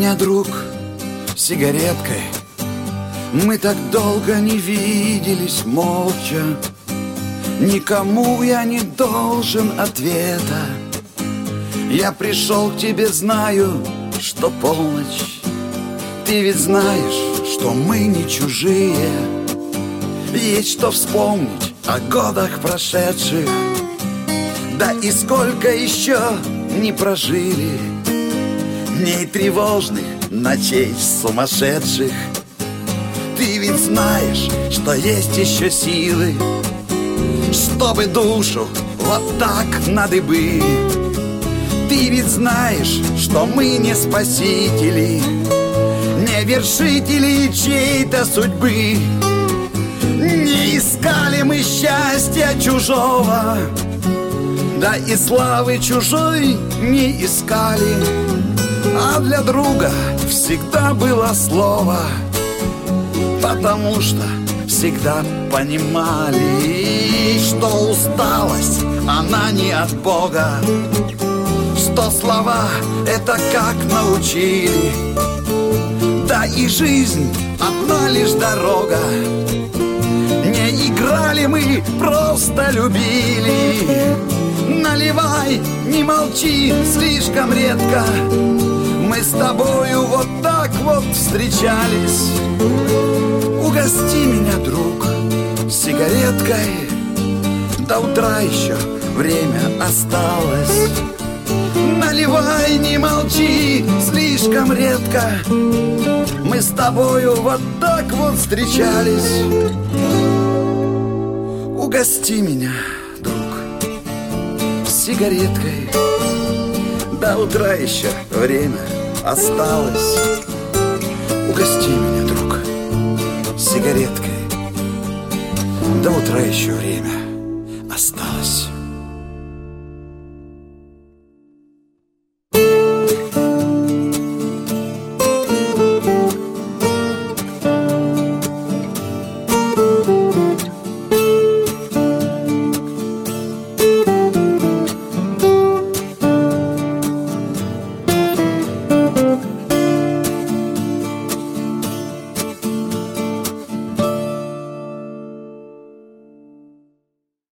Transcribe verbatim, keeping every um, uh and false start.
меня, друг, сигареткой. Мы так долго не виделись молча. Никому я не должен ответа. Я пришел к тебе, знаю, что полночь. Ты ведь знаешь, что мы не чужие. Есть что вспомнить о годах прошедших. Да и сколько еще не прожили дней тревожных, ночей сумасшедших. Ты ведь знаешь, что есть еще силы, чтобы душу вот так на дыбы. Ты ведь знаешь, что мы не спасители, не вершители чьей-то судьбы. Не искали мы счастья чужого, да и славы чужой не искали. А для друга всегда было слово, потому что всегда понимали, что усталость, она не от Бога, что слова — это как научили. Да и жизнь — одна лишь дорога. Не играли мы, просто любили. Наливай, не молчи, слишком редко мы с тобою вот так вот встречались. Угости меня, друг, сигареткой. До утра еще время осталось. Наливай, не молчи, слишком редко мы с тобою вот так вот встречались. Угости меня, друг, сигареткой. До утра еще время осталось. Угости меня, друг, сигареткой. До утра еще время осталось.